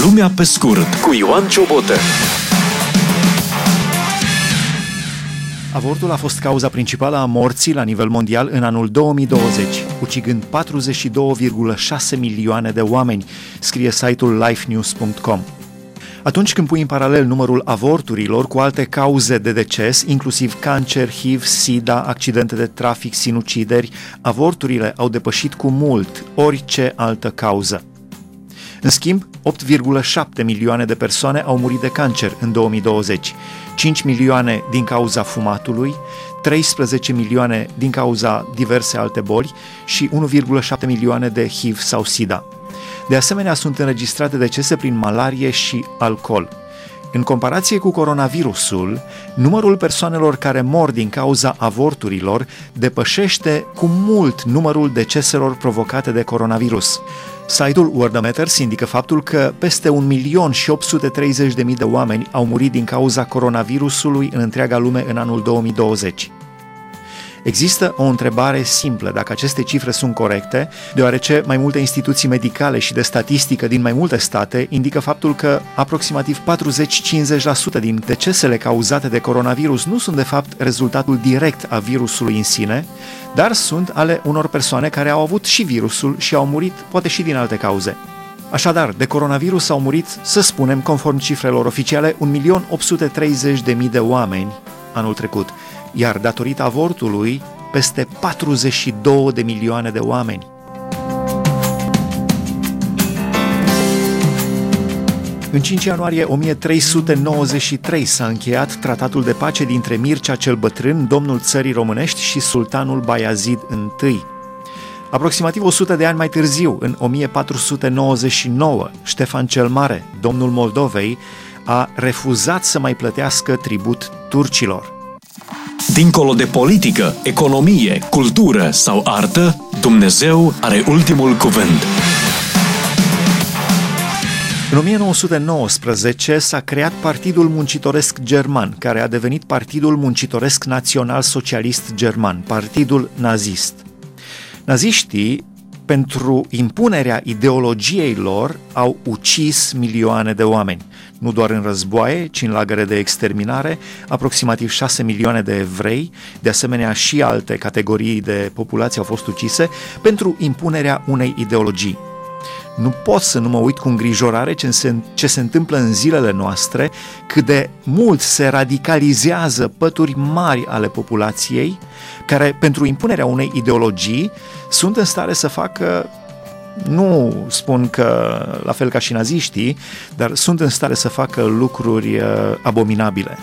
Lumea pe scurt cu Ioan Ciobotă. Avortul a fost cauza principală a morții la nivel mondial în anul 2020, ucigând 42,6 milioane de oameni, scrie site-ul lifenews.com. Atunci când pui în paralel numărul avorturilor cu alte cauze de deces, inclusiv cancer, HIV, SIDA, accidente de trafic, sinucideri, avorturile au depășit cu mult orice altă cauză. În schimb, 8,7 milioane de persoane au murit de cancer în 2020, 5 milioane din cauza fumatului, 13 milioane din cauza diverse alte boli și 1,7 milioane de HIV sau SIDA. De asemenea, sunt înregistrate decese prin malarie și alcool. În comparație cu coronavirusul, numărul persoanelor care mor din cauza avorturilor depășește cu mult numărul deceselor provocate de coronavirus. Site-ul World Matters indică faptul că peste 1.830.000 de oameni au murit din cauza coronavirusului în întreaga lume în anul 2020. Există o întrebare simplă dacă aceste cifre sunt corecte, deoarece mai multe instituții medicale și de statistică din mai multe state indică faptul că aproximativ 40-50% din decesele cauzate de coronavirus nu sunt de fapt rezultatul direct a virusului în sine, dar sunt ale unor persoane care au avut și virusul și au murit poate și din alte cauze. Așadar, de coronavirus au murit, să spunem, conform cifrelor oficiale, 1.830.000 de oameni anul trecut, iar datorită avortului, peste 42 de milioane de oameni. În 5 ianuarie 1393 s-a încheiat tratatul de pace dintre Mircea cel Bătrân, domnul țării românești, și sultanul Bayazid I. Aproximativ 100 de ani mai târziu, în 1499, Ștefan cel Mare, domnul Moldovei, a refuzat să mai plătească tribut turcilor. Dincolo de politică, economie, cultură sau artă, Dumnezeu are ultimul cuvânt. În 1919 s-a creat Partidul Muncitoresc German, care a devenit Partidul Muncitoresc Național Socialist German, partidul nazist. Naziștii, pentru impunerea ideologiei lor, au ucis milioane de oameni. Nu doar în războaie, ci în lagăre de exterminare, aproximativ 6 milioane de evrei, de asemenea și alte categorii de populație au fost ucise pentru impunerea unei ideologii. Nu pot să nu mă uit cu îngrijorare ce se întâmplă în zilele noastre, cât de mult se radicalizează pături mari ale populației, care, pentru impunerea unei ideologii, sunt în stare să facă, nu spun că la fel ca și naziștii, dar sunt în stare să facă lucruri abominabile.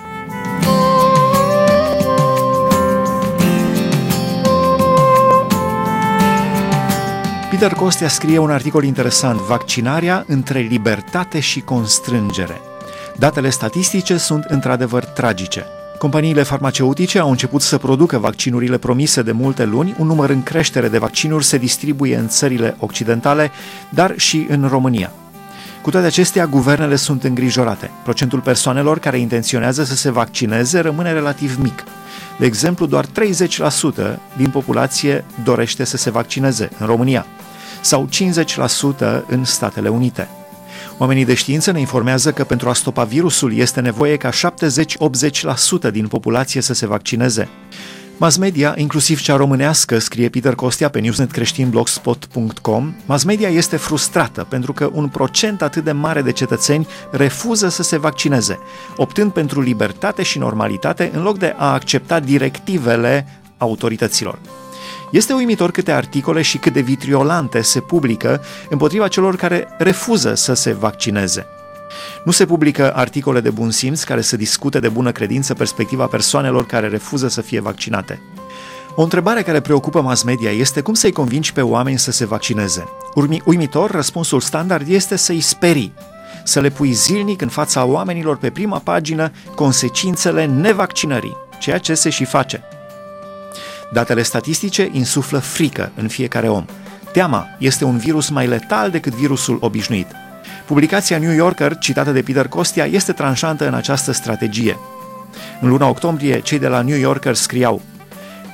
Peter Kostea scrie un articol interesant: vaccinarea între libertate și constrângere. Datele statistice sunt într-adevăr tragice. Companiile farmaceutice au început să producă vaccinurile promise de multe luni, un număr în creștere de vaccinuri se distribuie în țările occidentale, dar și în România. Cu toate acestea, guvernele sunt îngrijorate. Procentul persoanelor care intenționează să se vaccineze rămâne relativ mic. De exemplu, doar 30% din populație dorește să se vaccineze în România, sau 50% în Statele Unite. Oamenii de știință ne informează că pentru a stopa virusul este nevoie ca 70-80% din populație să se vaccineze. Mass media, inclusiv cea românească, scrie Peter Kostea pe newsnetcreștinblogspot.com, mass media este frustrată pentru că un procent atât de mare de cetățeni refuză să se vaccineze, optând pentru libertate și normalitate în loc de a accepta directivele autorităților. Este uimitor câte articole și cât de vitriolante se publică împotriva celor care refuză să se vaccineze. Nu se publică articole de bun simț care să discute de bună credință perspectiva persoanelor care refuză să fie vaccinate. O întrebare care preocupă mass media este cum să-i convingi pe oameni să se vaccineze. Uimitor, răspunsul standard este să-i sperii, să le pui zilnic în fața oamenilor pe prima pagină consecințele nevaccinării, ceea ce se și face. Datele statistice insuflă frică în fiecare om. Teama este un virus mai letal decât virusul obișnuit. Publicația New Yorker, citată de Peter Kostea, este tranșantă în această strategie. În luna octombrie, cei de la New Yorker scriau: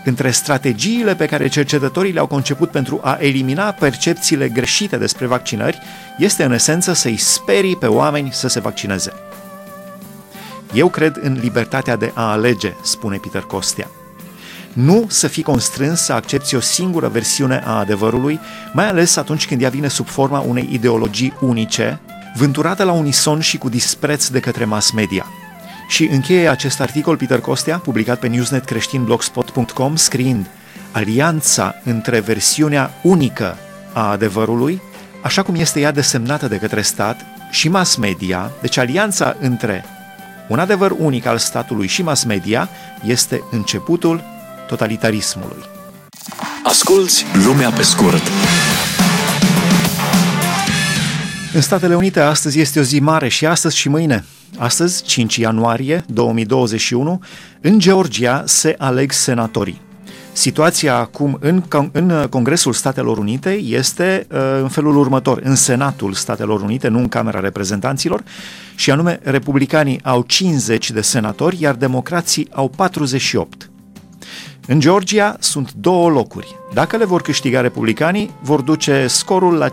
între strategiile pe care cercetătorii le-au conceput pentru a elimina percepțiile greșite despre vaccinări este în esență să-i sperii pe oameni să se vaccineze. Eu cred în libertatea de a alege, spune Peter Kostea. Nu să fii constrâns să accepți o singură versiune a adevărului, mai ales atunci când ea vine sub forma unei ideologii unice, vânturată la unison și cu dispreț de către mass media. Și încheie acest articol Peter Kostea, publicat pe newsnetcreștinblogspot.com, scriind: alianța între versiunea unică a adevărului, așa cum este ea desemnată de către stat, și mass media, deci alianța între un adevăr unic al statului și mass media, este începutul totalitarismului. Asculți Lumea pe scurt. În Statele Unite astăzi este o zi mare, și astăzi și mâine. Astăzi, 5 ianuarie 2021, în Georgia se aleg senatorii. Situația acum în Congresul Statelor Unite este în felul următor. În Senatul Statelor Unite, nu în Camera Reprezentanților, și anume republicanii au 50 de senatori, iar democrații au 48. În Georgia sunt 2 locuri. Dacă le vor câștiga republicanii, vor duce scorul la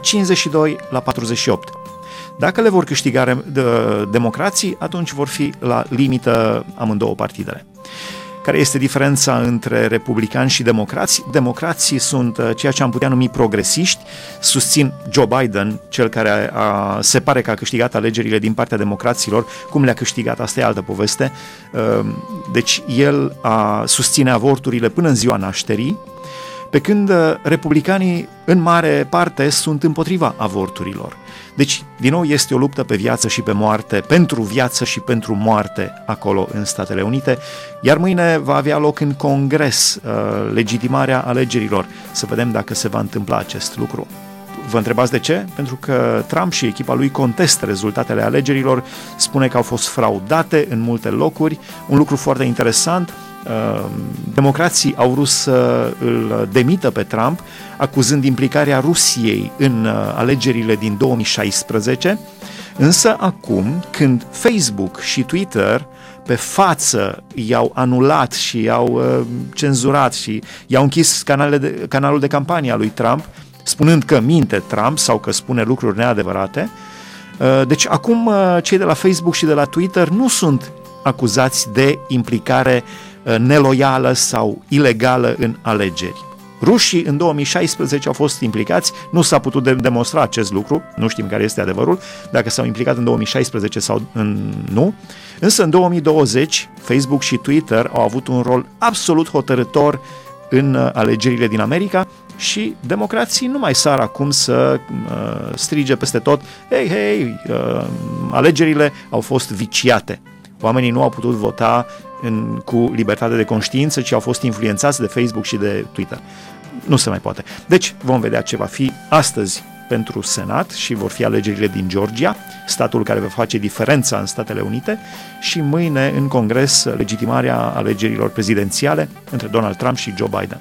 52-48. Dacă le vor câștiga democrații, atunci vor fi la limită amândouă partidele. Care este diferența între republicani și democrați? Democrații sunt ceea ce am putea numi progresiști, susțin Joe Biden, cel care se pare că a câștigat alegerile din partea democraților. Cum le-a câștigat, asta e altă poveste. Deci el susține avorturile până în ziua nașterii, pe când republicanii în mare parte sunt împotriva avorturilor. Deci, din nou, este o luptă pe viață și pe moarte, pentru viață și pentru moarte acolo în Statele Unite, iar mâine va avea loc în Congres legitimarea alegerilor. Să vedem dacă se va întâmpla acest lucru. Vă întrebați de ce? Pentru că Trump și echipa lui contestă rezultatele alegerilor, spune că au fost fraudate în multe locuri. Un lucru foarte interesant: democrații au vrut să îl demită pe Trump, acuzând implicarea Rusiei în alegerile din 2016, însă acum, când Facebook și Twitter pe față i-au anulat și i-au cenzurat și i-au închis canalul de campanie a lui Trump, spunând că minte Trump sau că spune lucruri neadevărate, deci acum cei de la Facebook și de la Twitter nu sunt acuzați de implicare neloială sau ilegală în alegeri. Rușii în 2016 au fost implicați, nu s-a putut demonstra acest lucru, nu știm care este adevărul, dacă s-au implicat în 2016 sau nu, însă în 2020 Facebook și Twitter au avut un rol absolut hotărâtor în alegerile din America și democrații nu mai sar acum să strige peste tot: hei, alegerile au fost viciate. Oamenii nu au putut vota cu libertate de conștiință, ci au fost influențați de Facebook și de Twitter. Nu se mai poate. Deci vom vedea ce va fi astăzi pentru Senat și vor fi alegerile din Georgia, statul care va face diferența în Statele Unite, și mâine în Congres legitimarea alegerilor prezidențiale între Donald Trump și Joe Biden.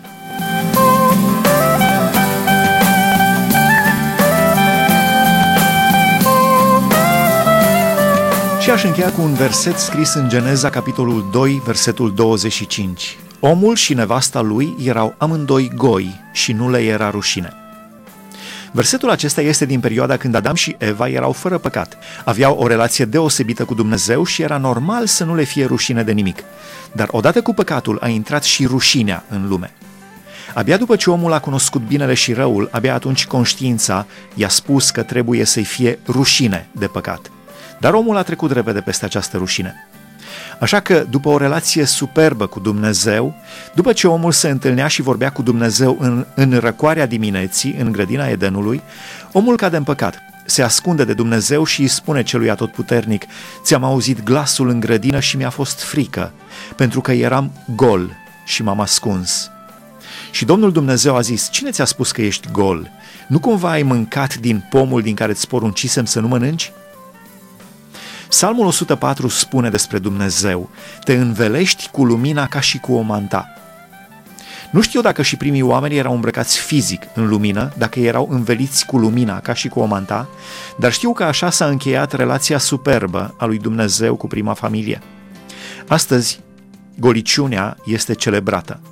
Și aș încheia cu un verset scris în Geneza, capitolul 2, versetul 25. Omul și nevasta lui erau amândoi goi și nu le era rușine. Versetul acesta este din perioada când Adam și Eva erau fără păcat. Aveau o relație deosebită cu Dumnezeu și era normal să nu le fie rușine de nimic. Dar odată cu păcatul a intrat și rușinea în lume. Abia după ce omul a cunoscut binele și răul, abia atunci conștiința i-a spus că trebuie să-i fie rușine de păcat. Dar omul a trecut repede peste această rușine. Așa că, după o relație superbă cu Dumnezeu, după ce omul se întâlnea și vorbea cu Dumnezeu în răcoarea dimineții, în grădina Edenului, omul cade în păcat, se ascunde de Dumnezeu și îi spune celui atotputernic: ți-am auzit glasul în grădină și mi-a fost frică, pentru că eram gol și m-am ascuns. Și Domnul Dumnezeu a zis: cine ți-a spus că ești gol? Nu cumva ai mâncat din pomul din care îți poruncisem să nu mănânci? Psalmul 104 spune despre Dumnezeu: te învelești cu lumina ca și cu o manta. Nu știu dacă și primii oameni erau îmbrăcați fizic în lumină, dacă erau înveliți cu lumina ca și cu o manta, dar știu că așa s-a încheiat relația superbă a lui Dumnezeu cu prima familie. Astăzi, goliciunea este celebrată.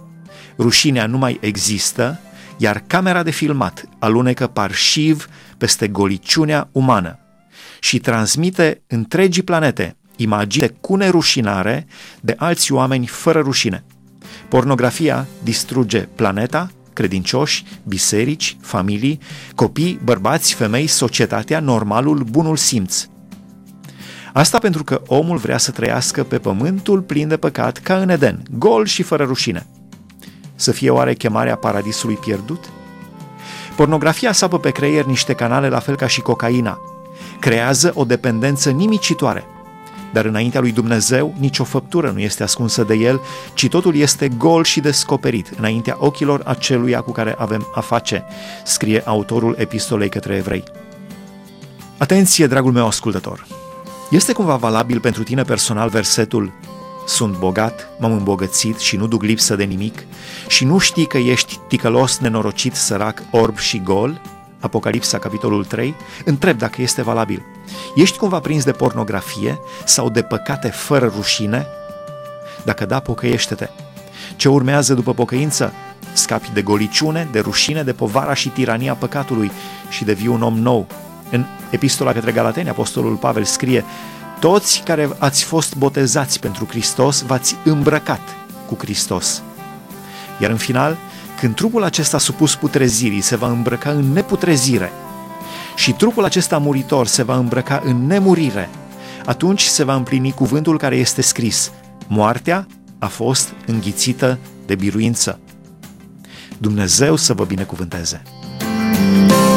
Rușinea nu mai există, iar camera de filmat alunecă parșiv peste goliciunea umană și transmite întregii planete imagini cu nerușinare de alți oameni fără rușine. Pornografia distruge planeta, credincioși, biserici, familii, copii, bărbați, femei, societatea, normalul, bunul simț. Asta pentru că omul vrea să trăiască pe pământul plin de păcat ca în Eden, gol și fără rușine. Să fie oare chemarea paradisului pierdut? Pornografia sapă pe creier niște canale la fel ca și cocaina. Creează o dependență nimicitoare. Dar înaintea lui Dumnezeu nicio făptură nu este ascunsă de el, ci totul este gol și descoperit înaintea ochilor aceluia cu care avem a face, scrie autorul epistolei către evrei. Atenție, dragul meu ascultător! Este cumva valabil pentru tine personal versetul "Sunt bogat, m-am îmbogățit și nu duc lipsă de nimic" și nu știi că ești ticălos, nenorocit, sărac, orb și gol? Apocalipsa, capitolul 3, întreb dacă este valabil. Ești cumva prins de pornografie sau de păcate fără rușine? Dacă da, pocăiește-te. Ce urmează după pocăință? Scapi de goliciune, de rușine, de povara și tirania păcatului și devii un om nou. În epistola către Galateni, apostolul Pavel scrie: toți care ați fost botezați pentru Hristos v-ați îmbrăcat cu Hristos. Iar în final, când trupul acesta supus putrezirii se va îmbrăca în neputrezire și trupul acesta muritor se va îmbrăca în nemurire, atunci se va împlini cuvântul care este scris: moartea a fost înghițită de biruință. Dumnezeu să vă binecuvânteze!